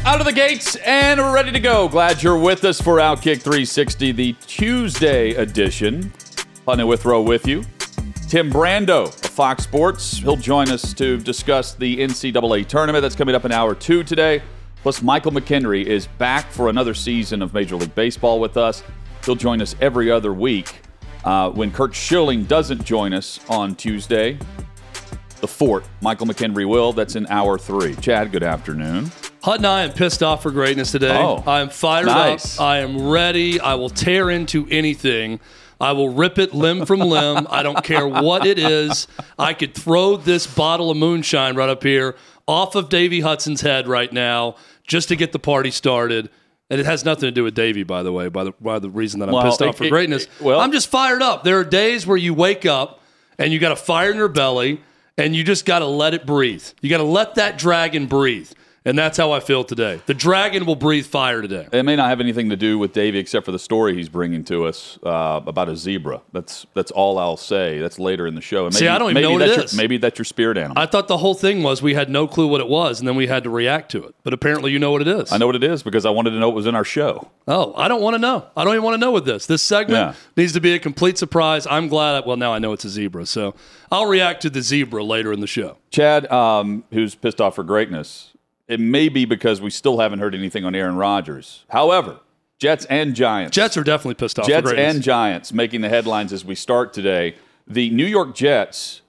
Out of the gates and ready to go. Glad you're with us for Outkick 360, the Tuesday edition. Putney Withrow with you. Tim Brando of Fox Sports. He'll join us to discuss the NCAA tournament that's coming up in hour 2 today. Plus, Michael McHenry is back for another season of Major League Baseball with us. He'll join us every other week. When Curt Schilling doesn't join us on Tuesday, the Fort, Michael McHenry will. That's in hour 3. Chad, good afternoon. Hut and I am pissed off for greatness today. I am fired up. I am ready. I will tear into anything. I will rip it limb from limb. I don't care what it is. I could throw this bottle of moonshine right up here off of Davey Hudson's head right now just to get the party started. And it has nothing to do with Davey, by the way, by the reason that I'm pissed off for greatness. I'm just fired up. There are days where you wake up and you got a fire in your belly and you just got to let it breathe. You got to let that dragon breathe. And that's how I feel today. The dragon will breathe fire today. It may not have anything to do with Davey except for the story he's bringing to us about a zebra. That's all I'll say. That's later in the show. And maybe, I don't even know what it is. Maybe that's your spirit animal. I thought the whole thing was we had no clue what it was, and then we had to react to it. But apparently you know what it is. I know what it is because I wanted to know what was in our show. Oh, I don't want to know. I don't even want to know what this. This segment needs to be a complete surprise. I'm glad. Now I know it's a zebra. So I'll react to the zebra later in the show. Chad, who's pissed off for greatness, it may be because we still haven't heard anything on Aaron Rodgers. However, Jets and Giants. Jets are definitely pissed off. Jets and Giants making the headlines as we start today. The New York Jets,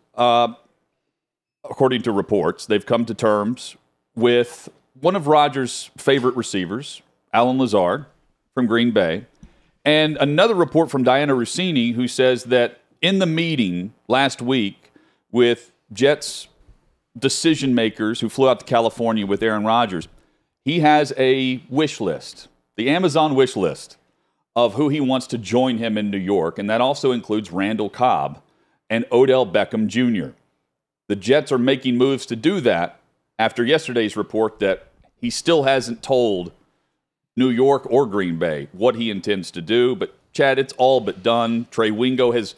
according to reports, they've come to terms with one of Rodgers' favorite receivers, Allen Lazard from Green Bay, and another report from Diana Rossini who says that in the meeting last week with Jets decision makers who flew out to California with Aaron Rodgers, he has a wish list, the Amazon wish list of who he wants to join him in New York, and that also includes Randall Cobb and Odell Beckham Jr. The Jets are making moves to do that after yesterday's report that he still hasn't told New York or Green Bay what he intends to do. But Chad, it's all but done. Trey Wingo has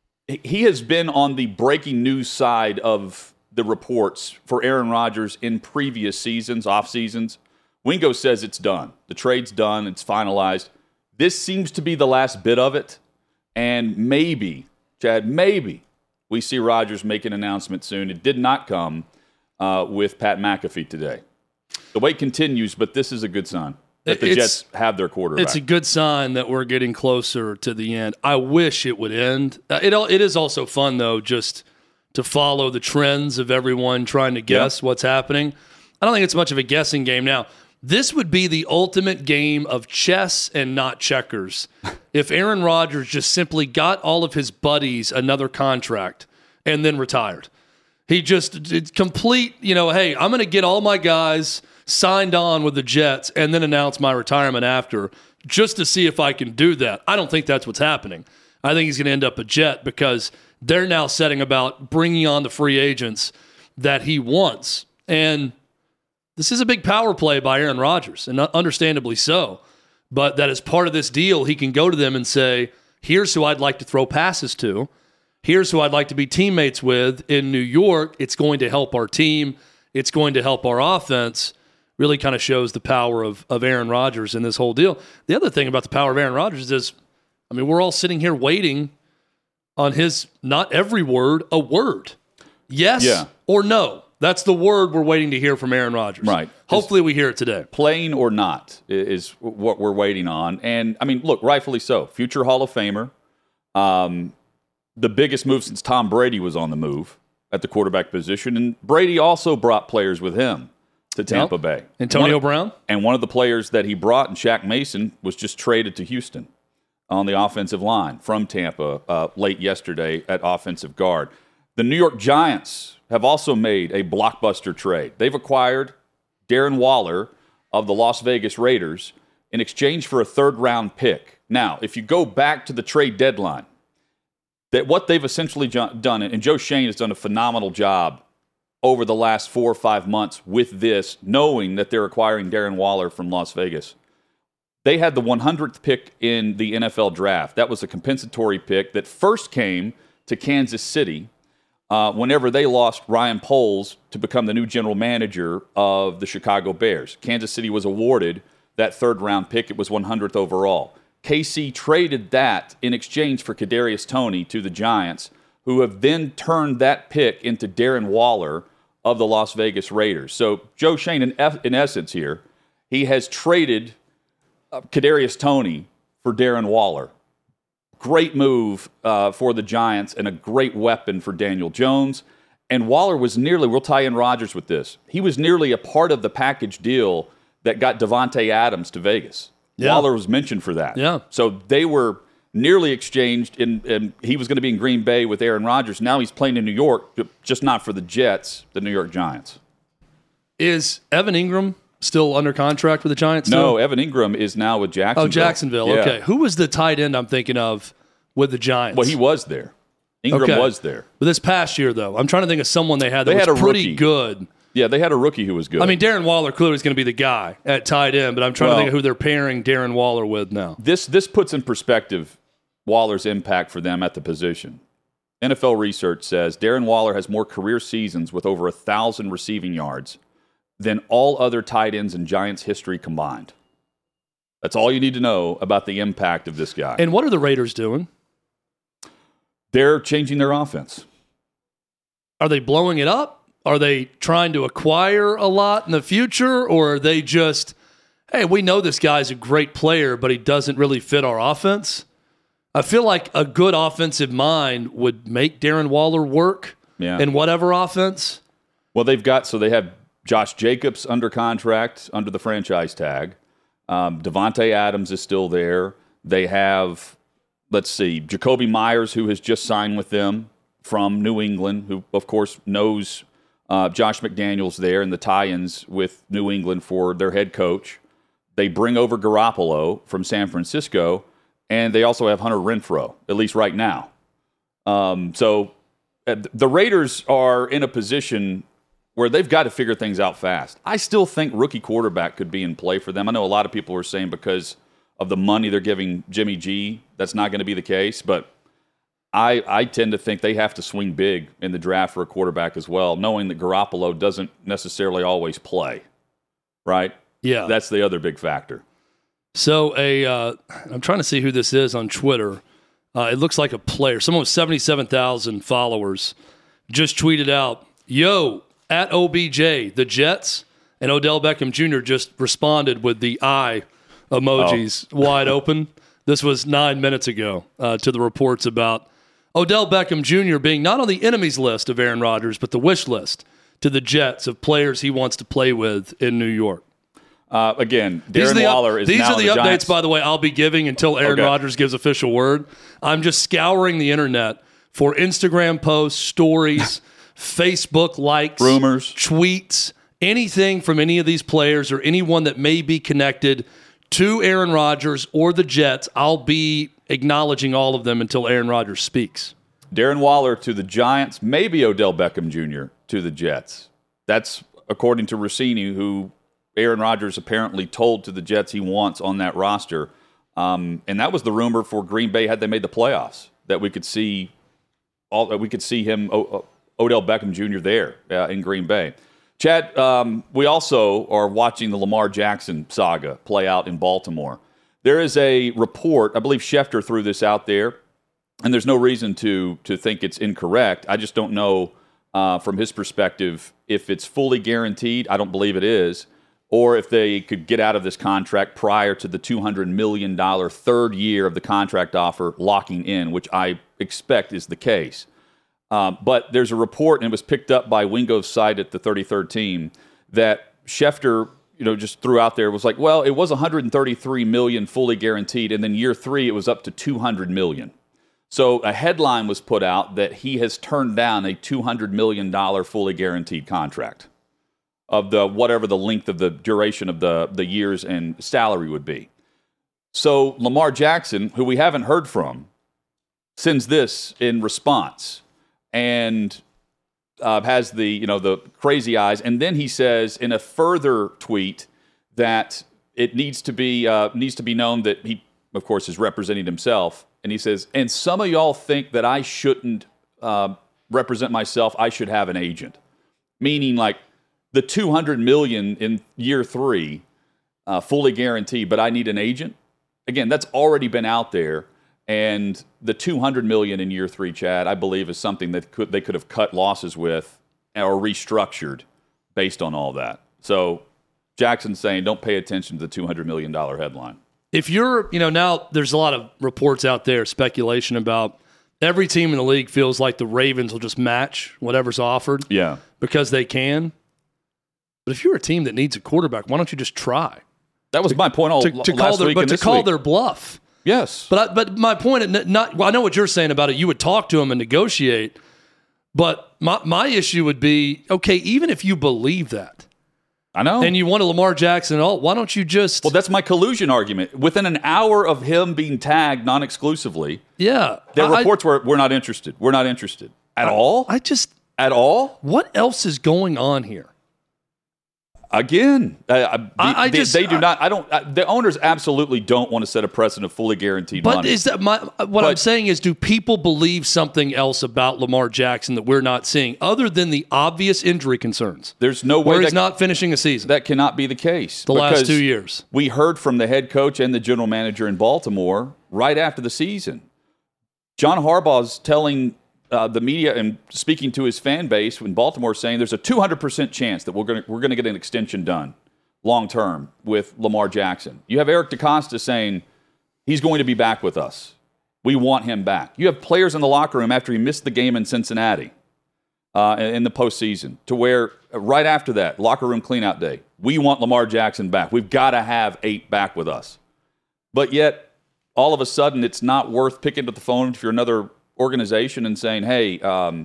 been on the breaking news side of the reports for Aaron Rodgers in previous seasons, off seasons. Wingo says it's done. The trade's done. It's finalized. This seems to be the last bit of it. And maybe, Chad, maybe we see Rodgers make an announcement soon. It did not come with Pat McAfee today. The wait continues, but this is a good sign that the Jets have their quarterback. It's a good sign that we're getting closer to the end. I wish it would end. It is also fun, though, just to follow the trends of everyone trying to guess what's happening. I don't think it's much of a guessing game now. This would be the ultimate game of chess and not checkers if Aaron Rodgers just simply got all of his buddies another contract and then retired. It's complete, hey, I'm going to get all my guys signed on with the Jets and then announce my retirement after just to see if I can do that. I don't think that's what's happening. I think he's going to end up a Jet because they're now setting about bringing on the free agents that he wants. And this is a big power play by Aaron Rodgers, and understandably so. But that as part of this deal, he can go to them and say, here's who I'd like to throw passes to. Here's who I'd like to be teammates with in New York. It's going to help our team. It's going to help our offense. Really kind of shows the power of Aaron Rodgers in this whole deal. The other thing about the power of Aaron Rodgers is, we're all sitting here waiting on his, not every word, a word. Yes or no. That's the word we're waiting to hear from Aaron Rodgers. Right. Hopefully we hear it today. Playing or not is what we're waiting on. And, look, rightfully so. Future Hall of Famer. The biggest move since Tom Brady was on the move at the quarterback position. And Brady also brought players with him to Tampa Bay. Antonio Brown? And one of the players that he brought, and Shaq Mason, was just traded to Houston on the offensive line from Tampa late yesterday at offensive guard. The New York Giants have also made a blockbuster trade. They've acquired Darren Waller of the Las Vegas Raiders in exchange for a third-round pick. Now, if you go back to the trade deadline, that what they've essentially done, and Joe Schoen has done a phenomenal job over the last 4 or 5 months with this, knowing that they're acquiring Darren Waller from Las Vegas. They had the 100th pick in the NFL draft. That was a compensatory pick that first came to Kansas City whenever they lost Ryan Poles to become the new general manager of the Chicago Bears. Kansas City was awarded that third-round pick. It was 100th overall. KC traded that in exchange for Kadarius Toney to the Giants, who have then turned that pick into Darren Waller of the Las Vegas Raiders. So Joe Schoen, in essence here, he has traded Kadarius Toney for Darren Waller. Great move for the Giants and a great weapon for Daniel Jones. And Waller was nearly, we'll tie in Rodgers with this, he was nearly a part of the package deal that got Davante Adams to Vegas. Yeah. Waller was mentioned for that. Yeah. So they were nearly exchanged, and he was going to be in Green Bay with Aaron Rodgers. Now he's playing in New York, just not for the Jets, the New York Giants. Is Evan Ingram still under contract with the Giants? No, Evan Ingram is now with Jacksonville. Oh, Jacksonville. Yeah. Okay. Who was the tight end I'm thinking of with the Giants? Well, he was there. Ingram was there. But this past year, though, I'm trying to think of someone they had that was pretty good. Yeah, they had a rookie who was good. I mean, Darren Waller clearly is going to be the guy at tight end, but I'm trying to think of who they're pairing Darren Waller with now. This puts in perspective Waller's impact for them at the position. NFL research says Darren Waller has more career seasons with over 1,000 receiving yards than all other tight ends in Giants history combined. That's all you need to know about the impact of this guy. And what are the Raiders doing? They're changing their offense. Are they blowing it up? Are they trying to acquire a lot in the future? Or are they just, hey, we know this guy's a great player, but he doesn't really fit our offense? I feel like a good offensive mind would make Darren Waller work in whatever offense. Well, they have Josh Jacobs under contract, under the franchise tag. Davante Adams is still there. They have, Jacoby Myers, who has just signed with them from New England, who, of course, knows Josh McDaniels there and the tie-ins with New England for their head coach. They bring over Garoppolo from San Francisco, and they also have Hunter Renfrow, at least right now. So the Raiders are in a position where they've got to figure things out fast. I still think rookie quarterback could be in play for them. I know a lot of people are saying because of the money they're giving Jimmy G, that's not going to be the case, but I tend to think they have to swing big in the draft for a quarterback as well, knowing that Garoppolo doesn't necessarily always play, right? Yeah. That's the other big factor. So I'm trying to see who this is on Twitter. It looks like a player. Someone with 77,000 followers just tweeted out, "Yo, at OBJ, the Jets," and Odell Beckham Jr. just responded with the eye emojis wide open. This was 9 minutes ago to the reports about Odell Beckham Jr. being not on the enemies list of Aaron Rodgers, but the wish list to the Jets of players he wants to play with in New York. Again, Darren Waller is now These are the updates, Giants. by the way, I'll be giving until Aaron Rodgers gives official word. I'm just scouring the internet for Instagram posts, stories, Facebook likes, rumors, tweets, anything from any of these players or anyone that may be connected to Aaron Rodgers or the Jets. I'll be acknowledging all of them until Aaron Rodgers speaks. Darren Waller to the Giants, maybe Odell Beckham Jr. to the Jets. That's according to Rossini, who Aaron Rodgers apparently told to the Jets he wants on that roster. And that was the rumor for Green Bay had they made the playoffs, that we could see him, Odell Beckham Jr. there in Green Bay. Chad, we also are watching the Lamar Jackson saga play out in Baltimore. There is a report, I believe Schefter threw this out there, and there's no reason to think it's incorrect. I just don't know from his perspective if it's fully guaranteed. I don't believe it is. Or if they could get out of this contract prior to the $200 million third year of the contract offer locking in, which I expect is the case. But there's a report, and it was picked up by Wingo's site at the 33rd Team, that Schefter, just threw out there, was like, well, it was $133 million fully guaranteed, and then year 3 it was up to $200 million. So a headline was put out that he has turned down a $200 million fully guaranteed contract of the whatever the length of the duration of the years and salary would be. So Lamar Jackson, who we haven't heard from, sends this in response and has the crazy eyes. And then he says in a further tweet that it needs to be known that he, of course, is representing himself. And he says, and some of y'all think that I shouldn't represent myself, I should have an agent. Meaning like the $200 million in year 3, fully guaranteed, but I need an agent. Again, that's already been out there. And the $200 million in year 3, Chad, I believe is something that they could have cut losses with or restructured based on all that. So Jackson's saying don't pay attention to the $200 million headline. If you're, now there's a lot of reports out there, speculation about every team in the league feels like the Ravens will just match whatever's offered because they can. But if you're a team that needs a quarterback, why don't you just try? That was my point last week and this week. To call their bluff. Yes. But my point, I know what you're saying about it. You would talk to them and negotiate. But my issue would be, okay, even if you believe that, I know, and you wanted Lamar Jackson and all, why don't you just... Well, that's my collusion argument. Within an hour of him being tagged non-exclusively, there are reports where we're not interested. We're not interested. At all? At all? What else is going on here? Again, they do not. The owners absolutely don't want to set a precedent of fully guaranteed money. But is that I'm saying is, do people believe something else about Lamar Jackson that we're not seeing, other than the obvious injury concerns? There's no way where he's not finishing a season. That cannot be the case. The last 2 years, we heard from the head coach and the general manager in Baltimore right after the season. John Harbaugh's telling the media and speaking to his fan base in Baltimore, saying there's a 200% chance that we're going to get an extension done long term with Lamar Jackson. You have Eric DeCosta saying he's going to be back with us. We want him back. You have players in the locker room after he missed the game in Cincinnati in the postseason, to where right after that, locker room cleanout day, we want Lamar Jackson back. We've got to have 8 back with us. But yet, all of a sudden, it's not worth picking up the phone if you're another organization and saying, hey,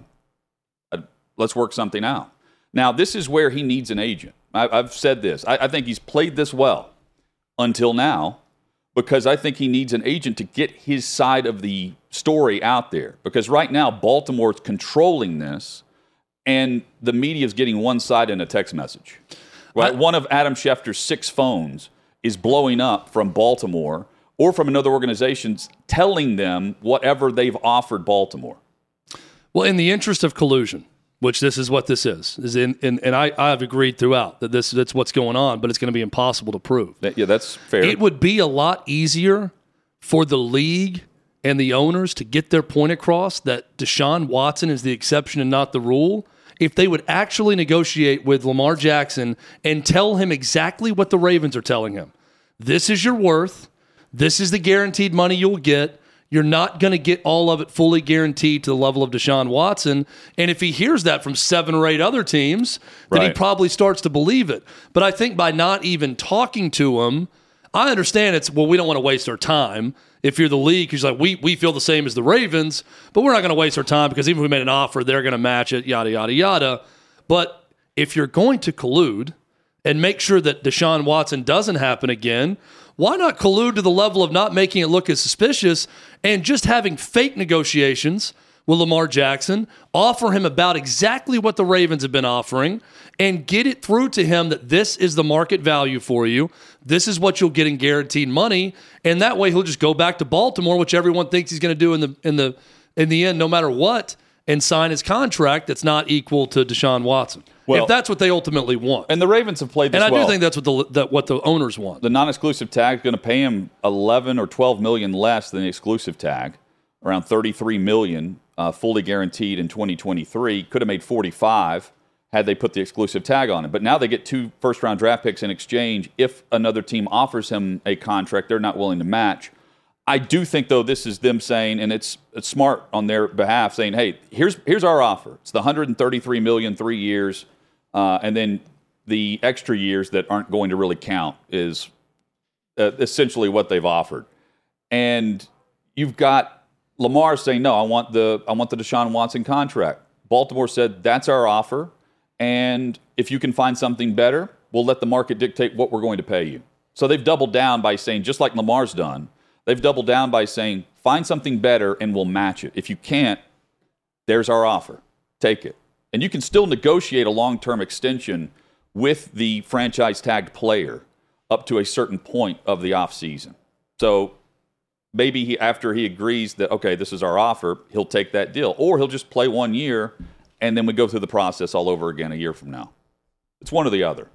let's work something out. Now, this is where he needs an agent. I've said this. I think he's played this well until now, because I think he needs an agent to get his side of the story out there. Because right now, Baltimore's controlling this, and the media is getting one side in a text message. Right? One of Adam Schefter's 6 phones is blowing up from Baltimore or from another organization telling them whatever they've offered Baltimore. Well, in the interest of collusion, which this is what this is and I've agreed throughout that that's what's going on, but it's going to be impossible to prove. Yeah, that's fair. It would be a lot easier for the league and the owners to get their point across that Deshaun Watson is the exception and not the rule if they would actually negotiate with Lamar Jackson and tell him exactly what the Ravens are telling him. This is your worth. This is the guaranteed money you'll get. You're not going to get all of it fully guaranteed to the level of Deshaun Watson. And if he hears that from 7 or 8 other teams, then he probably starts to believe it. But I think by not even talking to him, I understand we don't want to waste our time. If you're the league, because like we feel the same as the Ravens, but we're not going to waste our time because even if we made an offer, they're going to match it, yada, yada, yada. But if you're going to collude and make sure that Deshaun Watson doesn't happen again, why not collude to the level of not making it look as suspicious and just having fake negotiations with Lamar Jackson, offer him about exactly what the Ravens have been offering, and get it through to him that this is the market value for you. This is what you'll get in guaranteed money, and that way he'll just go back to Baltimore, which everyone thinks he's going to do in the end, no matter what, and sign his contract that's not equal to Deshaun Watson. Well, if that's what they ultimately want. And the Ravens have played this well. And I do think that's what the owners want. The non-exclusive tag is going to pay him $11 or $12 million less than the exclusive tag, around $33 million, fully guaranteed in 2023. Could have made $45 had they put the exclusive tag on it. But now they get 2 first-round draft picks in exchange. If another team offers him a contract they're not willing to match. I do think, though, this is them saying, and it's smart on their behalf, saying, hey, here's our offer. It's the $133 million, 3 years, and then the extra years that aren't going to really count is essentially what they've offered. And you've got Lamar saying, no, I want the Deshaun Watson contract. Baltimore said, that's our offer, and if you can find something better, we'll let the market dictate what we're going to pay you. So they've doubled down by saying, just like Lamar's done, they've doubled down by saying, find something better and we'll match it. If you can't, there's our offer. Take it. And you can still negotiate a long-term extension with the franchise-tagged player up to a certain point of the offseason. So maybe after he agrees that, okay, this is our offer, he'll take that deal. Or he'll just play 1 year, and then we go through the process all over again a year from now. It's one or the other.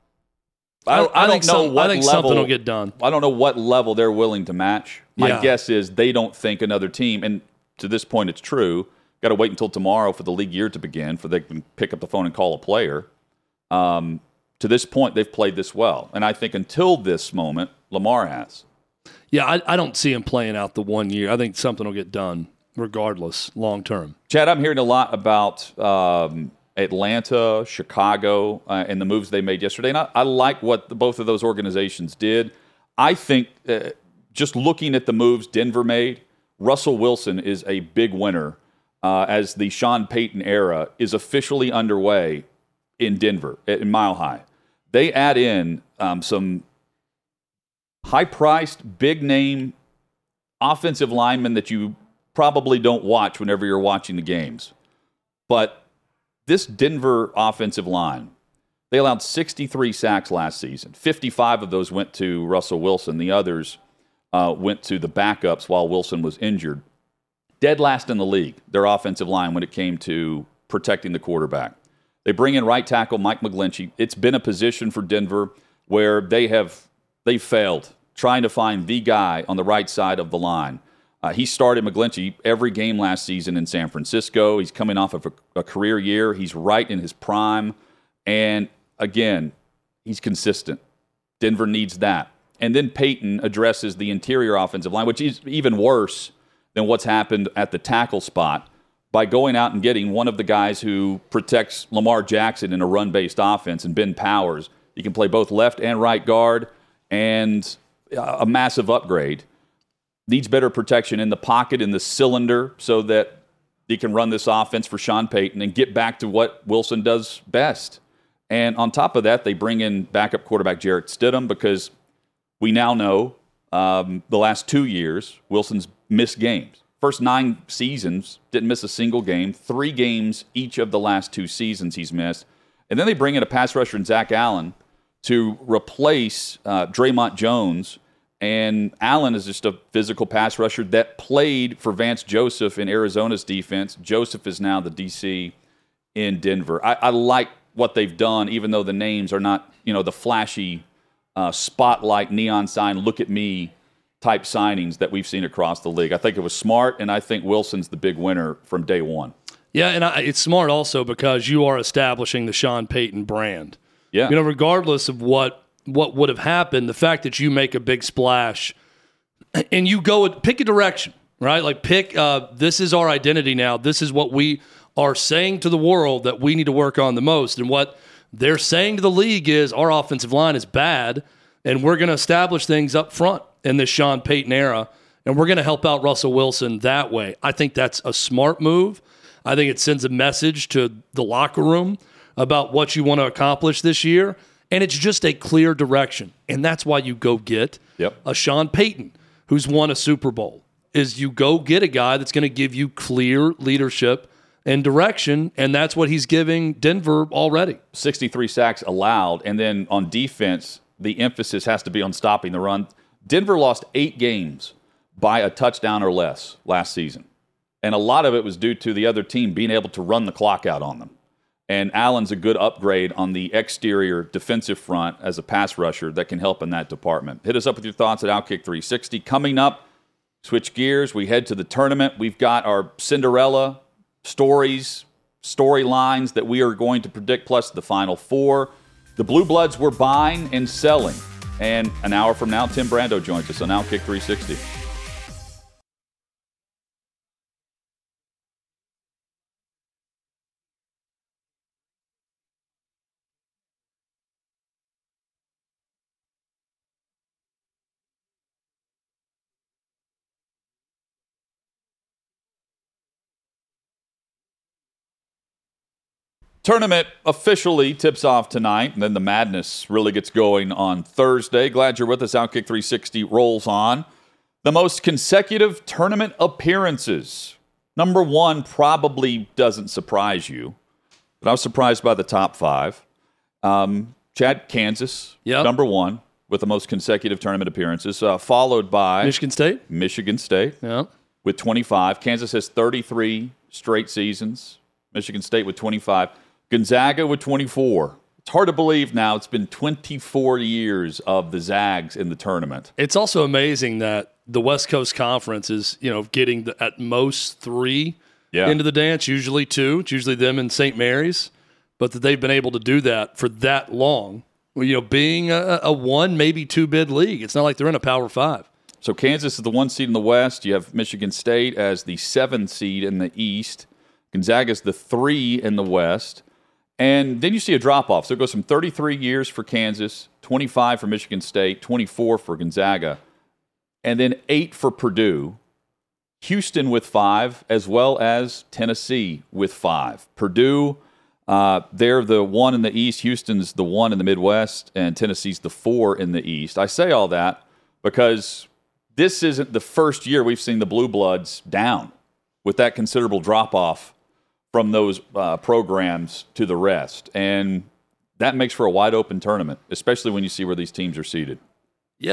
I think something will get done. I don't know what level they're willing to match. My guess is they don't think another team, and to this point it's true, got to wait until tomorrow for the league year to begin for they can pick up the phone and call a player. To this point, they've played this well. And I think until this moment, Lamar has. Yeah, I don't see him playing out the 1 year. I think something will get done regardless, long term. Chad, I'm hearing a lot about Atlanta, Chicago, and the moves they made yesterday. And I like what both of those organizations did. I think just looking at the moves Denver made, Russell Wilson is a big winner as the Sean Payton era is officially underway in Denver, in Mile High. They add in some high-priced, big-name offensive linemen that you probably don't watch whenever you're watching the games. But this Denver offensive line, they allowed 63 sacks last season. 55 of those went to Russell Wilson. The others went to the backups while Wilson was injured. Dead last in the league, their offensive line, when it came to protecting the quarterback. They bring in right tackle Mike McGlinchey. It's been a position for Denver where they failed trying to find the guy on the right side of the line. He started McGlinchey every game last season in San Francisco. He's coming off of a career year. He's right in his prime. And again, he's consistent. Denver needs that. And then Payton addresses the interior offensive line, which is even worse than what's happened at the tackle spot, by going out and getting one of the guys who protects Lamar Jackson in a run-based offense, and Ben Powers. He can play both left and right guard, and a massive upgrade. Needs better protection in the pocket, in the cylinder, so that he can run this offense for Sean Payton and get back to what Wilson does best. And on top of that, they bring in backup quarterback Jarrett Stidham, because we now know the last 2 years, Wilson's missed games. First 9 seasons, didn't miss a single game. 3 games each of the last 2 seasons he's missed. And then they bring in a pass rusher in Zach Allen to replace Draymond Jones. And Allen is just a physical pass rusher that played for Vance Joseph in Arizona's defense. Joseph is now the DC in Denver. I like what they've done, even though the names are not, the flashy spotlight, neon sign, look at me type signings that we've seen across the league. I think it was smart, and I think Wilson's the big winner from day one. Yeah, and it's smart also because you are establishing the Sean Payton brand. Yeah. Regardless of what would have happened, the fact that you make a big splash and you go pick a direction, right? Like pick, this is our identity now. This is what we are saying to the world that we need to work on the most. And what they're saying to the league is our offensive line is bad, and we're going to establish things up front in this Sean Payton era, and we're going to help out Russell Wilson that way. I think that's a smart move. I think it sends a message to the locker room about what you want to accomplish this year, and it's just a clear direction. And that's why you go get a Sean Payton who's won a Super Bowl, is you go get a guy that's going to give you clear leadership and direction, and that's what he's giving Denver already. 63 sacks allowed, and then on defense, the emphasis has to be on stopping the run. Denver lost 8 games by a touchdown or less last season. And a lot of it was due to the other team being able to run the clock out on them. And Allen's a good upgrade on the exterior defensive front as a pass rusher that can help in that department. Hit us up with your thoughts at Outkick 360. Coming up, switch gears. We head to the tournament. We've got our Cinderella storylines that we are going to predict, plus the Final Four. The Blue Bloods were buying and selling. And an hour from now, Tim Brando joins us on Outkick 360. Tournament officially tips off tonight, and then the madness really gets going on Thursday. Glad you're with us. Outkick 360 rolls on. The most consecutive tournament appearances. Number 1 probably doesn't surprise you, but I was surprised by the top 5. Chad, Kansas, number 1. with the most consecutive tournament appearances, followed by Michigan State, yeah, with 25. Kansas has 33 straight seasons. Michigan State with 25. Gonzaga with 24. It's hard to believe now it's been 24 years of the Zags in the tournament. It's also amazing that the West Coast Conference is, getting at most 3 into the dance, usually 2. It's usually them and St. Mary's, but that they've been able to do that for that long. Being a 1, maybe 2 bid league. It's not like they're in a Power 5. So Kansas is the 1 seed in the West. You have Michigan State as the 7 seed in the East. Gonzaga is the 3 in the West. And then you see a drop-off. So it goes from 33 years for Kansas, 25 for Michigan State, 24 for Gonzaga, and then 8 for Purdue. Houston with 5, as well as Tennessee with 5. Purdue, they're the 1 in the East. Houston's the 1 in the Midwest, and Tennessee's the 4 in the East. I say all that because this isn't the first year we've seen the Blue Bloods down with that considerable drop-off from those programs to the rest. And that makes for a wide-open tournament, especially when you see where these teams are seated. Yeah,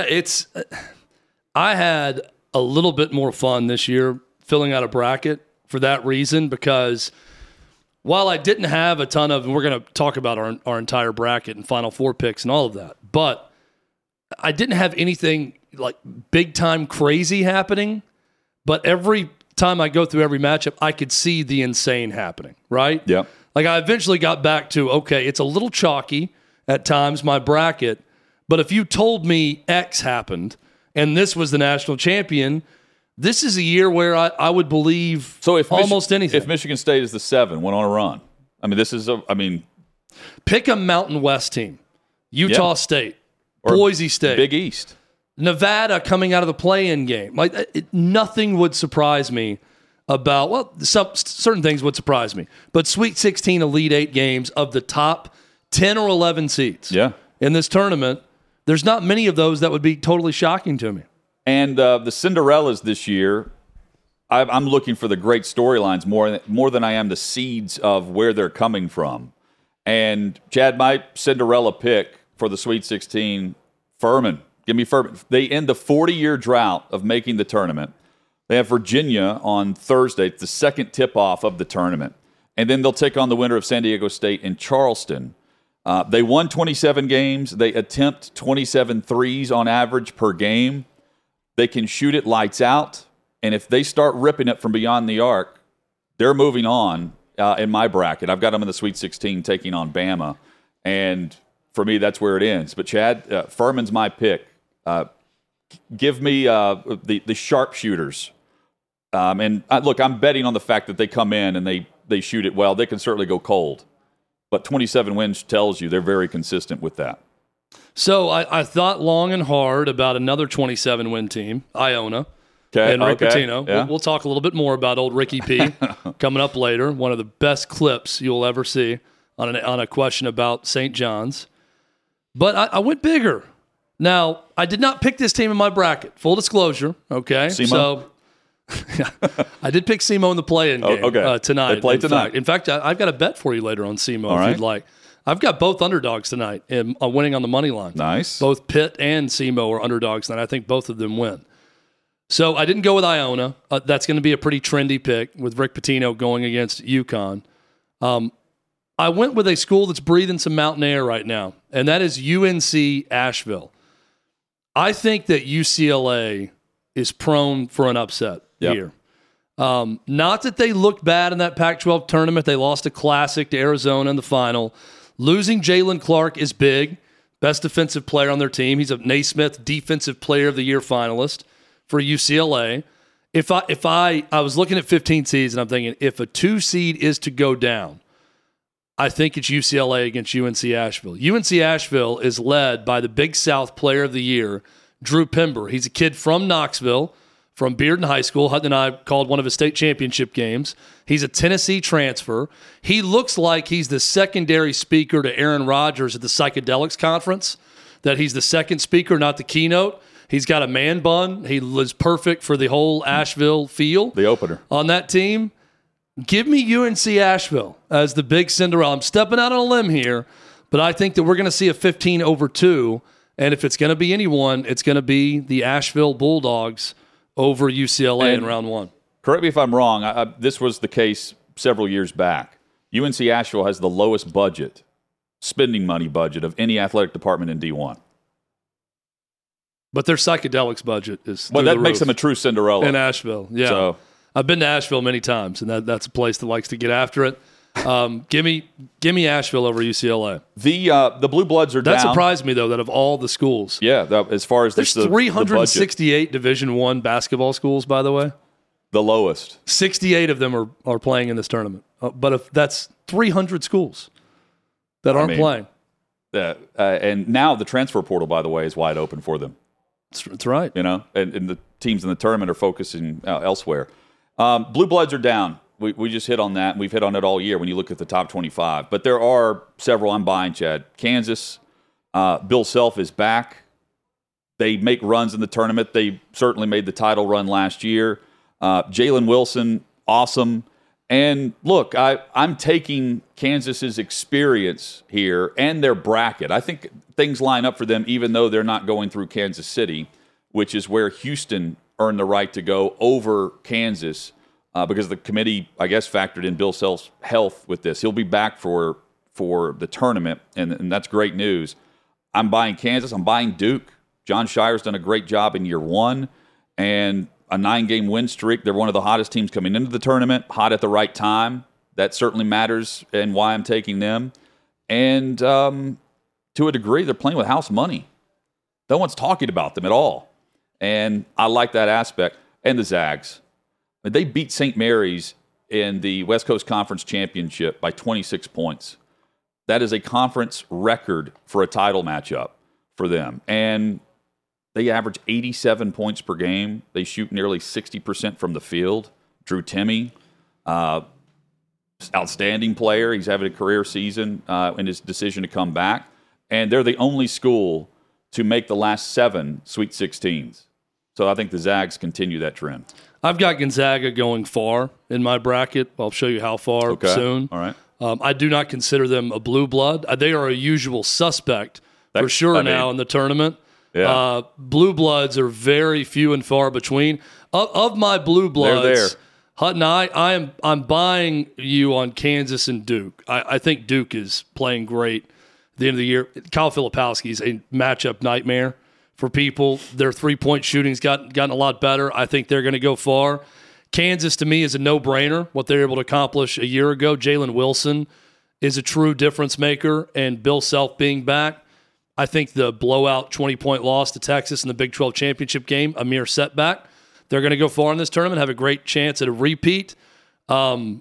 I had a little bit more fun this year filling out a bracket for that reason, because while I didn't have a ton of, and we're going to talk about our entire bracket and Final Four picks and all of that, but I didn't have anything like big-time crazy happening, but every time I go through every matchup, I could see the insane happening, right? Yeah. Like I eventually got back to, okay, it's a little chalky at times, my bracket, but if you told me X happened and this was the national champion, this is a year where I would believe almost anything. If Michigan State is the 7, went on a run. I mean, pick a Mountain West team. Utah State, Boise State. Big East. Nevada coming out of the play-in game. Nothing would surprise me about, certain things would surprise me. But Sweet 16 Elite 8 games of the top 10 or 11 seeds in this tournament, there's not many of those that would be totally shocking to me. And the Cinderellas this year, I'm looking for the great storylines more than I am the seeds of where they're coming from. And, Chad, my Cinderella pick for the Sweet 16, Furman. Give me Furman. They end the 40-year drought of making the tournament. They have Virginia on Thursday. It's the second tip-off of the tournament. And then they'll take on the winner of San Diego State and Charleston. They won 27 games. They attempt 27 threes on average per game. They can shoot it lights out. And if they start ripping it from beyond the arc, they're moving on in my bracket. I've got them in the Sweet 16 taking on Bama. And for me, that's where it ends. But, Chad, Furman's my pick. Give me the sharpshooters. Look, I'm betting on the fact that they come in and they shoot it well. They can certainly go cold. But 27 wins tells you they're very consistent with that. So I thought long and hard about another 27-win team, Iona, and Rick Pitino. Yeah. We'll talk a little bit more about old Ricky P coming up later. One of the best clips you'll ever see on a question about St. John's. But I went bigger. Now, I did not pick this team in my bracket. Full disclosure, okay? SEMO? So I did pick SEMO in the play-in game tonight. They play tonight. In fact, I've got a bet for you later on SEMO All if right. you'd like. I've got both underdogs tonight winning on the money line. Nice. Both Pitt and SEMO are underdogs tonight. I think both of them win. So I didn't go with Iona. That's going to be a pretty trendy pick with Rick Pitino going against UConn. I went with a school that's breathing some mountain air right now, and that is UNC Asheville. I think that UCLA is prone for an upset here. Not that they looked bad in that Pac-12 tournament. They lost a classic to Arizona in the final. Losing Jalen Clark is big. Best defensive player on their team. He's a Naismith Defensive Player of the Year finalist for UCLA. If I was looking at 15 seeds and I'm thinking if a 2 seed is to go down, I think it's UCLA against UNC Asheville. UNC Asheville is led by the Big South Player of the Year, Drew Pember. He's a kid from Knoxville, from Bearden High School. Hutton and I called one of his state championship games. He's a Tennessee transfer. He looks like he's the secondary speaker to Aaron Rodgers at the Psychedelics Conference, that he's the second speaker, not the keynote. He's got a man bun. He was perfect for the whole Asheville feel. The opener. On that team. Give me UNC Asheville as the big Cinderella. I'm stepping out on a limb here, but I think that we're going to see a 15-2, And if it's going to be anyone, it's going to be the Asheville Bulldogs over UCLA in round one. Correct me if I'm wrong. This was the case several years back. UNC Asheville has the lowest budget, spending money budget, of any athletic department in D1. But their psychedelics budget is well, that makes them a true Cinderella. In Asheville, yeah. So, I've been to Asheville many times, and that's a place that likes to get after it. Give me Asheville over UCLA. The Blue Bloods are down. That surprised me, though, that of all the schools. Yeah, as far as there's 368 Division I basketball schools, by the way. The lowest. 68 of them are playing in this tournament. But if that's 300 schools that aren't playing. And now the transfer portal, by the way, is wide open for them. That's right. You know, and the teams in the tournament are focusing elsewhere. Blue Bloods are down. We just hit on that, and we've hit on it all year when you look at the top 25. But there are several I'm buying, Chad. Kansas, Bill Self is back. They make runs in the tournament. They certainly made the title run last year. Jalen Wilson, awesome. And look, I'm taking Kansas's experience here and their bracket. I think things line up for them, even though they're not going through Kansas City, which is where Houston earned the right to go over Kansas because the committee, I guess, factored in Bill Self's health with this. He'll be back for the tournament, and that's great news. I'm buying Kansas. I'm buying Duke. John Shire's done a great job in year one, and a 9-game win streak. They're one of the hottest teams coming into the tournament, hot at the right time. That certainly matters and why I'm taking them. And to a degree, they're playing with house money. No one's talking about them at all. And I like that aspect. And the Zags. They beat St. Mary's in the West Coast Conference Championship by 26 points. That is a conference record for a title matchup for them. And they average 87 points per game. They shoot nearly 60% from the field. Drew Timme, outstanding player. He's having a career season in his decision to come back. And they're the only school to make the last 7 Sweet 16s. So I think the Zags continue that trend. I've got Gonzaga going far in my bracket. I'll show you how far soon. All right. I do not consider them a blue blood. They are a usual suspect for sure now in the tournament. Yeah. Blue bloods are very few and far between. Of my blue bloods, Hutton, I'm buying you on Kansas and Duke. I think Duke is playing great at the end of the year. Kyle Filipowski is a matchup nightmare for people. Their three-point shooting's gotten a lot better. I think they're going to go far. Kansas, to me, is a no-brainer, what they were able to accomplish a year ago. Jalen Wilson is a true difference maker, and Bill Self being back, I think the blowout 20-point loss to Texas in the Big 12 championship game, a mere setback. They're going to go far in this tournament, have a great chance at a repeat. The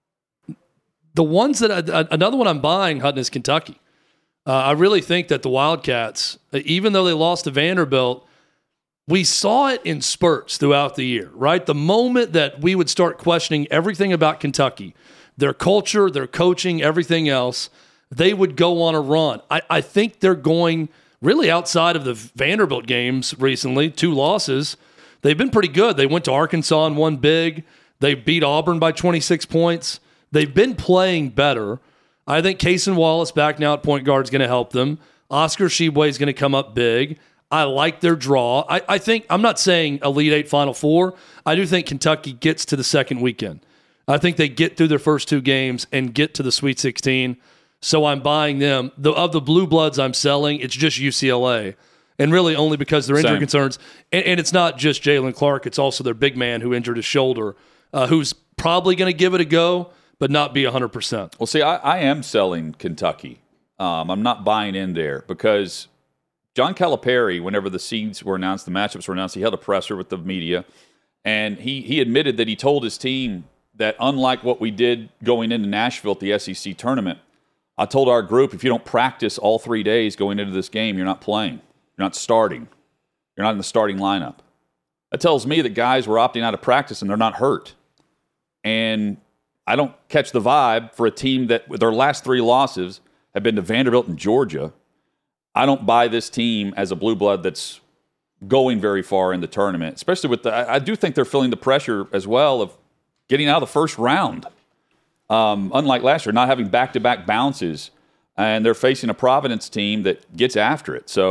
ones that another one I'm buying, Hutton, is Kentucky. I really think that the Wildcats, even though they lost to Vanderbilt, we saw it in spurts throughout the year, right? The moment that we would start questioning everything about Kentucky, their culture, their coaching, everything else, they would go on a run. I think they're going really outside of the Vanderbilt games recently, 2 losses. They've been pretty good. They went to Arkansas and won big. They beat Auburn by 26 points. They've been playing better. I think Cason Wallace back now at point guard is going to help them. Oscar Tshiebwe is going to come up big. I like their draw. I think, I'm not saying Elite 8 Final Four. I do think Kentucky gets to the second weekend. I think they get through their first 2 games and get to the Sweet 16. So I'm buying them. Of the blue bloods I'm selling, it's just UCLA. And really only because their injury concerns. And it's not just Jalen Clark. It's also their big man who injured his shoulder, who's probably going to give it a go, but not be 100%. Well, see, I am selling Kentucky. I'm not buying in there because John Calipari, whenever the seeds were announced, the matchups were announced, he held a presser with the media. And he admitted that he told his team that unlike what we did going into Nashville at the SEC tournament, I told our group, if you don't practice all 3 days going into this game, you're not playing. You're not starting. You're not in the starting lineup. That tells me that guys were opting out of practice and they're not hurt. And I don't catch the vibe for a team that with their last 3 losses have been to Vanderbilt and Georgia. I don't buy this team as a blue blood that's going very far in the tournament, especially with I do think they're feeling the pressure as well of getting out of the first round. Unlike last year, not having back-to-back bounces, and they're facing a Providence team that gets after it. So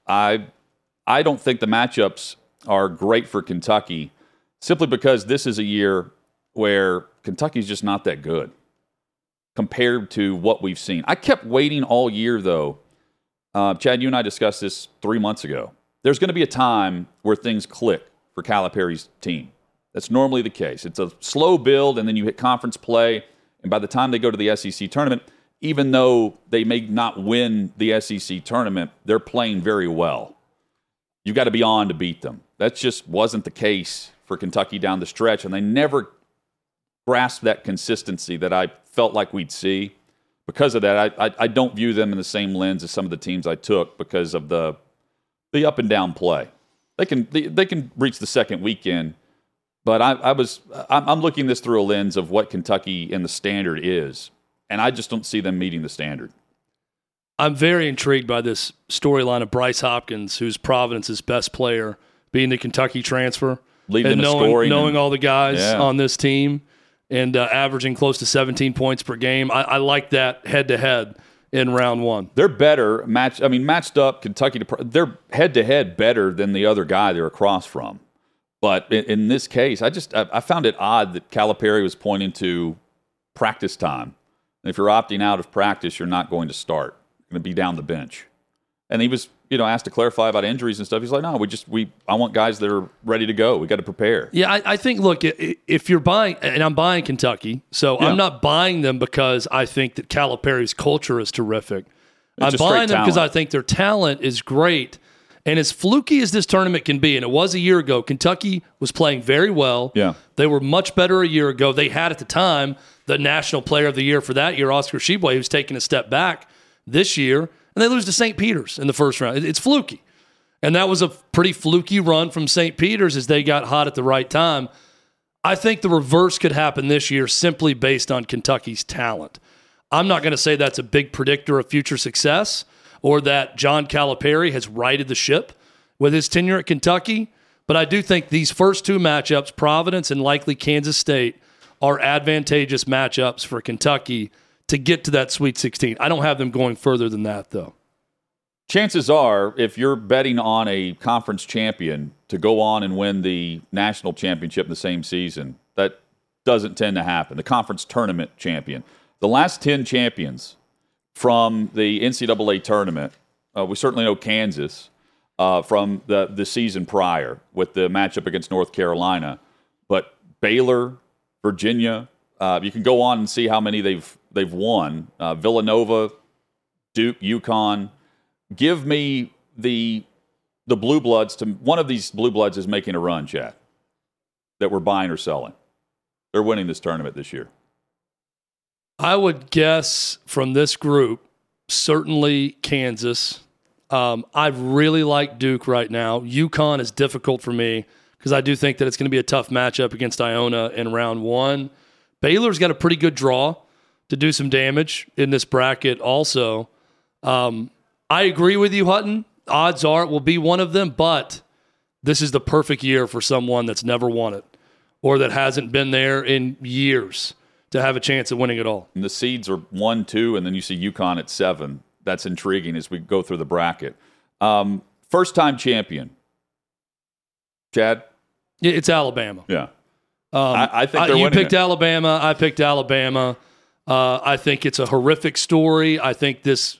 I don't think the matchups are great for Kentucky simply because this is a year where Kentucky's just not that good compared to what we've seen. I kept waiting all year, though. Chad, you and I discussed this 3 months ago. There's going to be a time where things click for Calipari's team. That's normally the case. It's a slow build, and then you hit conference play, and by the time they go to the SEC tournament, even though they may not win the SEC tournament, they're playing very well. You've got to be on to beat them. That just wasn't the case for Kentucky down the stretch, and they never grasped that consistency that I felt like we'd see. Because of that, I don't view them in the same lens as some of the teams I took because of the up and down play. They can reach the second weekend, but I'm looking this through a lens of what Kentucky and the standard is, and I just don't see them meeting the standard. I'm very intrigued by this storyline of Bryce Hopkins, who's Providence's best player, being the Kentucky transfer, leading and scoring, knowing all the guys on this team, and averaging close to 17 points per game. I like that head-to-head in round one. They're better matched up Kentucky. They're head-to-head better than the other guy they're across from. But in this case, I found it odd that Calipari was pointing to practice time. And if you're opting out of practice, you're not going to start. You're going to be down the bench. And he was, asked to clarify about injuries and stuff. He's like, no, I want guys that are ready to go. We got to prepare. Yeah, I think, look, if you're buying, and I'm buying Kentucky, so I'm not buying them because I think that Calipari's culture is terrific. I'm buying them because I think their talent is great. And as fluky as this tournament can be, and it was a year ago, Kentucky was playing very well. Yeah. They were much better a year ago. They had at the time the National Player of the Year for that year, Oscar Tshiebwe, who's taking a step back this year. And they lose to St. Peter's in the first round. It's fluky. And that was a pretty fluky run from St. Peter's as they got hot at the right time. I think the reverse could happen this year simply based on Kentucky's talent. I'm not going to say that's a big predictor of future success or that John Calipari has righted the ship with his tenure at Kentucky, but I do think these first two matchups, Providence and likely Kansas State, are advantageous matchups for Kentucky to get to that Sweet 16. I don't have them going further than that, though. Chances are, if you're betting on a conference champion to go on and win the national championship in the same season, that doesn't tend to happen. The conference tournament champion. The last 10 champions from the NCAA tournament, we certainly know Kansas from the season prior with the matchup against North Carolina, but Baylor, Virginia, you can go on and see how many they've won. Villanova, Duke, UConn. Give me the Blue Bloods. One of these Blue Bloods is making a run, Chad, that we're buying or selling. They're winning this tournament this year. I would guess from this group, certainly Kansas. I really like Duke right now. UConn is difficult for me because I do think that it's going to be a tough matchup against Iona in round one. Baylor's got a pretty good draw to do some damage in this bracket also. I agree with you, Hutton. Odds are it will be one of them, but this is the perfect year for someone that's never won it or that hasn't been there in years to have a chance at winning it all. And the seeds are 1, 2, and then you see UConn at 7. That's intriguing as we go through the bracket. First-time champion. Chad? It's Alabama. Yeah. I think they're winning. You picked Alabama. I picked Alabama. I think it's a horrific story. I think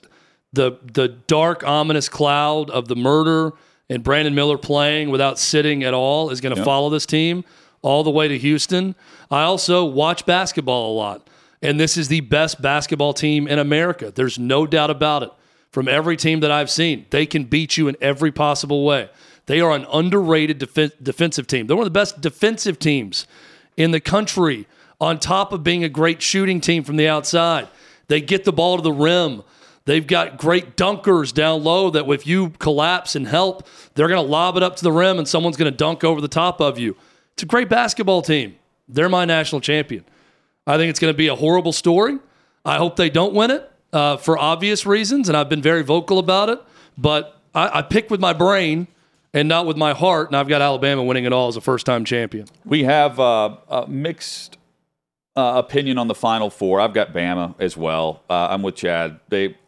the dark, ominous cloud of the murder and Brandon Miller playing without sitting at all is going to follow this team all the way to Houston. I also watch basketball a lot, and this is the best basketball team in America. There's no doubt about it. From every team that I've seen, they can beat you in every possible way. They are an underrated defensive team. They're one of the best defensive teams in the country, on top of being a great shooting team from the outside. They get the ball to the rim. They've got great dunkers down low that if you collapse and help, they're going to lob it up to the rim and someone's going to dunk over the top of you. It's a great basketball team. They're my national champion. I think it's going to be a horrible story. I hope they don't win it for obvious reasons, and I've been very vocal about it. But I pick with my brain and not with my heart, and I've got Alabama winning it all as a first-time champion. We have a mixed opinion on the Final Four. I've got Bama as well. I'm with Chad.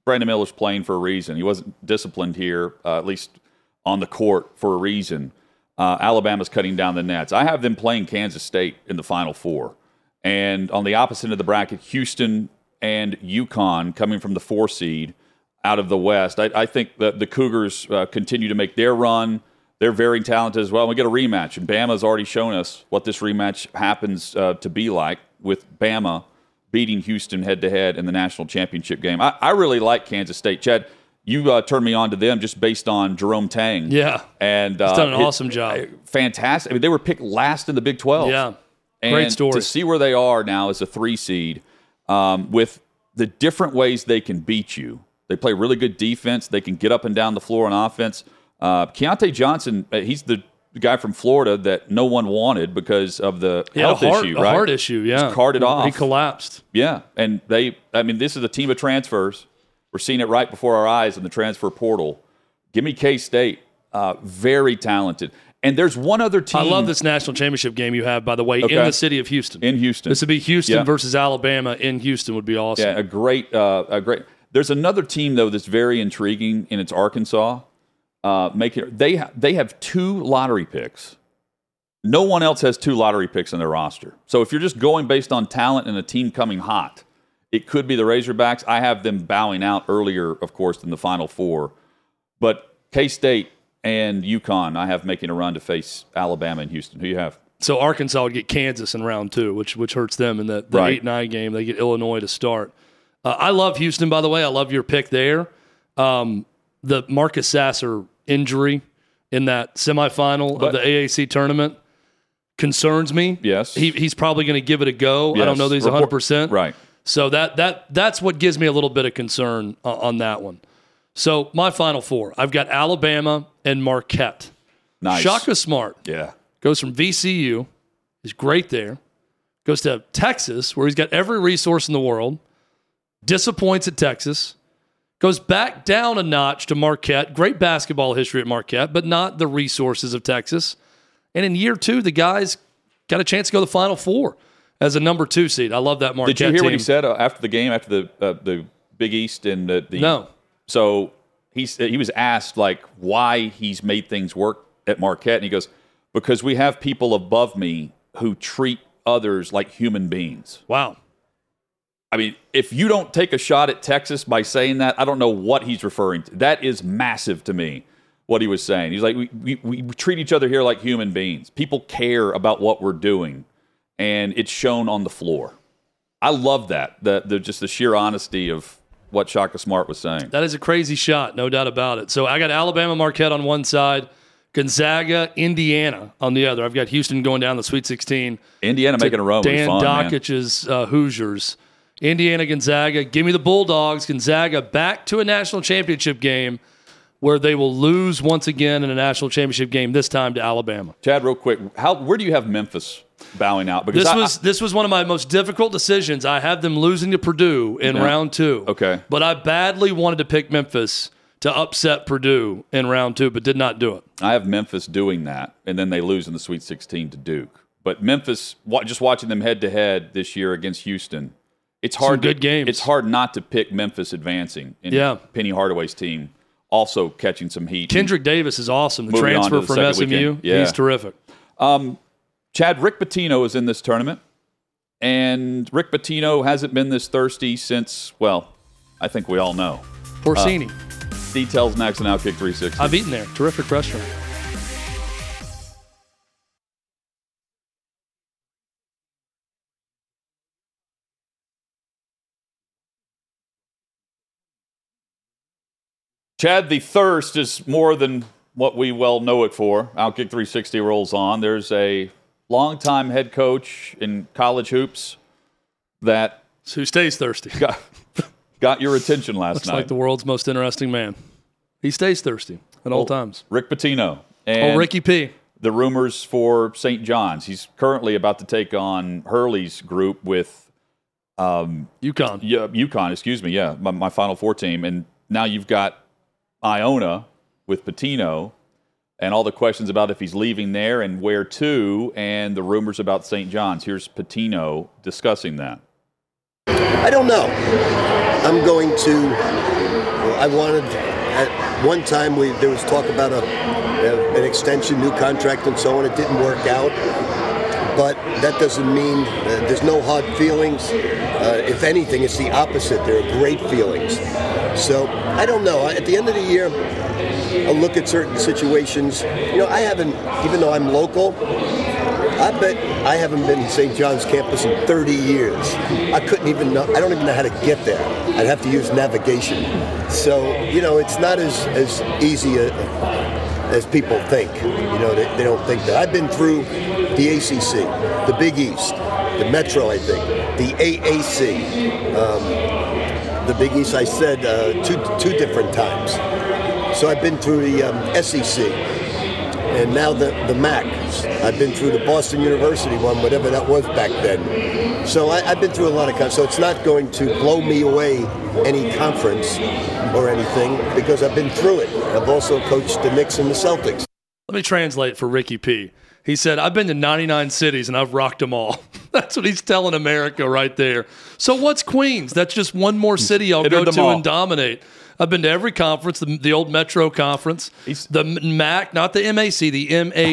Brandon Miller's playing for a reason. He wasn't disciplined here, at least on the court, for a reason. Alabama's cutting down the nets. I have them playing Kansas State in the Final Four. And on the opposite end of the bracket, Houston and UConn coming from the 4 seed out of the West. I think that the Cougars continue to make their run. They're very talented as well. We get a rematch, and Bama's already shown us what this rematch happens to be like, with Bama beating Houston head-to-head in the national championship game. I really like Kansas State. Chad, you turned me on to them just based on Jerome Tang. Yeah. And he's done an awesome job. Fantastic. I mean, they were picked last in the Big 12. Yeah. And great story. To see where they are now as a 3 seed, with the different ways they can beat you. They play really good defense. They can get up and down the floor on offense. Keontae Johnson, he's the guy from Florida that no one wanted because of the health issue, right? A heart issue, yeah. Just carted off. He collapsed. Yeah, and this is a team of transfers. We're seeing it right before our eyes in the transfer portal. Give me K-State. Very talented. And there's one other team. I love this national championship game you have, by the way, in the city of Houston. In Houston. This would be Houston versus Alabama in Houston would be awesome. Yeah, a great. There's another team, though, that's very intriguing, and it's Arkansas. They have 2 lottery picks. No one else has 2 lottery picks in their roster. So if you're just going based on talent and a team coming hot, it could be the Razorbacks. I have them bowing out earlier, of course, than the Final Four. But K-State and UConn, I have making a run to face Alabama and Houston. Who do you have? So Arkansas would get Kansas in round 2, which hurts them in the 8-9 game. They get Illinois to start. I love Houston, by the way. I love your pick there. The Marcus Sasser injury in that semifinal of the AAC tournament concerns me. Yes. He's probably going to give it a go. Yes. I don't know that he's 100%. Right. So that's what gives me a little bit of concern on that one. So my Final Four, I've got Alabama and Marquette. Nice. Shaka Smart. Yeah. Goes from VCU. He's great there. Goes to Texas, where he's got every resource in the world. Disappoints at Texas. Goes back down a notch to Marquette. Great basketball history at Marquette, but not the resources of Texas. And in year 2, the guys got a chance to go to the Final Four as a number 2 seed. I love that Marquette team. Did you hear team. what he said after the game, after the Big East and the No. So he was asked why he's made things work at Marquette, and he goes, because we have people above me who treat others like human beings. Wow. I mean, if you don't take a shot at Texas by saying that, I don't know what he's referring to. That is massive to me, what he was saying. He's like, we treat each other here like human beings. People care about what we're doing, and it's shown on the floor. I love that, just the sheer honesty of what Shaka Smart was saying. That is a crazy shot, no doubt about it. So I got Alabama, Marquette on one side, Gonzaga, Indiana on the other. I've got Houston going down the Sweet 16. Indiana making a run. Dan fun, Dockich's Hoosiers. Indiana, Gonzaga. Give me the Bulldogs. Gonzaga back to a national championship game where they will lose once again in a national championship game, this time to Alabama. Chad, real quick, where do you have Memphis bowing out? Because this was one of my most difficult decisions. I had them losing to Purdue in round 2. Okay. But I badly wanted to pick Memphis to upset Purdue in round 2, but did not do it. I have Memphis doing that, and then they lose in the Sweet 16 to Duke. But Memphis, just watching them head-to-head this year against Houston, it's hard. Some good games. It's hard not to pick Memphis advancing. And Penny Hardaway's team also catching some heat. Kendrick Davis is awesome. The transfer from SMU, he's terrific. Chad, Rick Pitino is in this tournament, and Rick Pitino hasn't been this thirsty since, well, I think we all know. Porcini. Details next on Outkick 360. I've eaten there. Terrific restaurant. Chad, the thirst is more than what we well know it for. Outkick 360 rolls on. There's a longtime head coach in college hoops that who stays thirsty. Got your attention last Looks night. like the world's most interesting man. He stays thirsty at all times. Rick Pitino. And Ricky P. The rumors for St. John's. He's currently about to take on Hurley's group with UConn. Yeah, UConn, excuse me. Yeah, my Final Four team. And now you've got Iona with Pitino and all the questions about if he's leaving there and where to, and the rumors about St. John's. Here's Pitino discussing that. I don't know. I'm going to I wanted, at one time there was talk about an extension, new contract and so on. It didn't work out. But that doesn't mean there's no hard feelings. If anything, it's the opposite. There are great feelings. So I don't know. At the end of the year, I'll look at certain situations. I haven't, even though I'm local, I bet I haven't been to St. John's campus in 30 years. I don't even know how to get there. I'd have to use navigation. So, it's not as easy as people think. They don't think that. I've been through the ACC, the Big East, the Metro, I think, the AAC, the Big East, I said two different times. So I've been through the SEC, and now the MAC. I've been through the Boston University one, whatever that was back then. So I've been through a lot of so it's not going to blow me away any conference or anything because I've been through it. I've also coached the Knicks and the Celtics. Let me translate for Ricky P. He said, I've been to 99 cities and I've rocked them all. That's what he's telling America right there. So what's Queens? That's just one more city I'll go to and dominate. I've been to every conference, the old Metro Conference, the MAC, not the MAC, the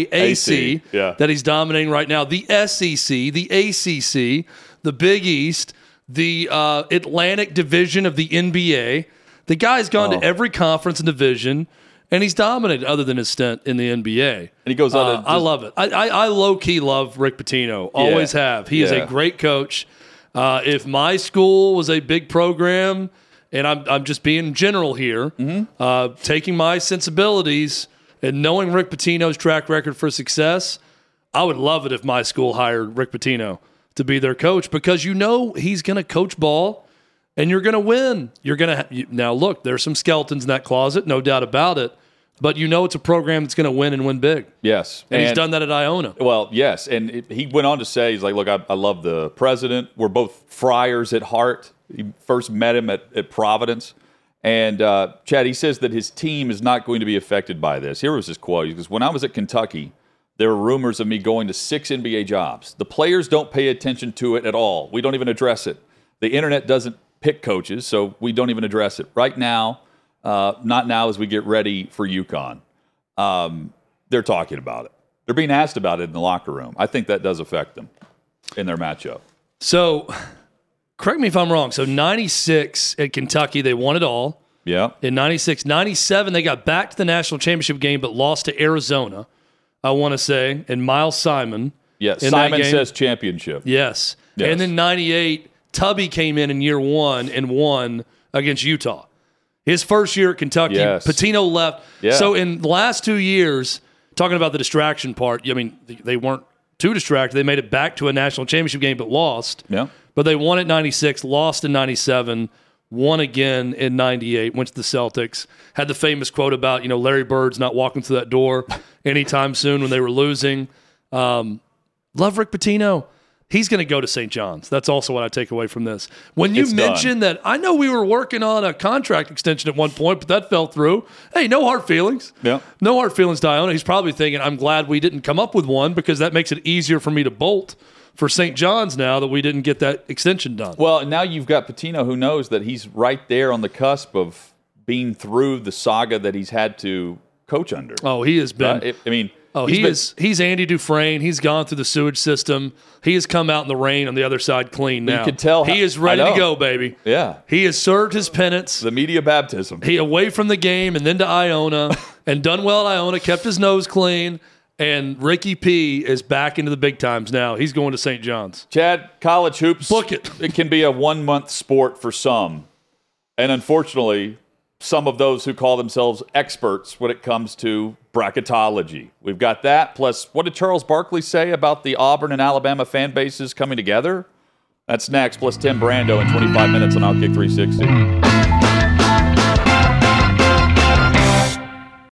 MAAC that he's dominating right now, the SEC, the ACC, the Big East, the Atlantic Division of the NBA. The guy's gone to every conference and division, and he's dominated other than his stint in the NBA. And he goes on I love it. I low-key love Rick Pitino. Always have. He is a great coach. If my school was a big program, and I'm just being general here, taking my sensibilities and knowing Rick Pitino's track record for success, I would love it if my school hired Rick Pitino to be their coach because he's going to coach ball and you're going to win. Now, look, there's some skeletons in that closet, no doubt about it, but it's a program that's going to win and win big. Yes. And he's done that at Iona. Well, yes. And he went on to say, he's like, look, I love the president. We're both friars at heart. He first met him at Providence. And Chad, he says that his team is not going to be affected by this. Here was his quote. He goes, when I was at Kentucky, there were rumors of me going to 6 NBA jobs. The players don't pay attention to it at all. We don't even address it. The internet doesn't pick coaches, so we don't even address it. Right now, not now as we get ready for UConn. They're talking about it. They're being asked about it in the locker room. I think that does affect them in their matchup. So, correct me if I'm wrong. So, 96 at Kentucky, they won it all. Yeah. In 96. 97, they got back to the national championship game, but lost to Arizona, I want to say, and Miles Simon. Yeah, Simon says championship. Yes. And then 98, Tubby came in year one and won against Utah. His first year at Kentucky, Pitino left. Yeah. So in the last 2 years, talking about the distraction part, they weren't too distracted. They made it back to a national championship game but lost. Yeah. But they won at 96, lost in 97, won again in 98, went to the Celtics. Had the famous quote about, Larry Bird's not walking through that door anytime soon when they were losing. Love Rick Pitino. He's going to go to St. John's. That's also what I take away from this. When you mentioned that, I know we were working on a contract extension at one point, but that fell through. Hey, no hard feelings. Yeah. No hard feelings to Iona. He's probably thinking, I'm glad we didn't come up with one because that makes it easier for me to bolt for St. John's now that we didn't get that extension done. Well, and now you've got Pitino who knows that he's right there on the cusp of being through the saga that he's had to coach under. Oh, he has been. He's Andy Dufresne. He's gone through the sewage system. He has come out in the rain on the other side clean now. You can tell he is ready to go, baby. Yeah. He has served his penance. The media baptism. He away from the game and then to Iona and done well at Iona, kept his nose clean. And Ricky P is back into the big times now. He's going to St. John's. Chad, college hoops. Book it. It can be a 1-month sport for some. And unfortunately, some of those who call themselves experts when it comes to bracketology. We've got that. Plus, what did Charles Barkley say about the Auburn and Alabama fan bases coming together? That's next. Plus Tim Brando in 25 minutes on Outkick 360.